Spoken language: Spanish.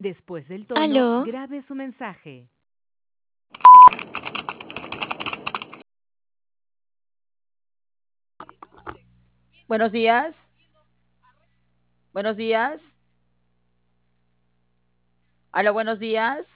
Después del tono, Aló, grabe su mensaje. Buenos días, buenos días. Aló, buenos días.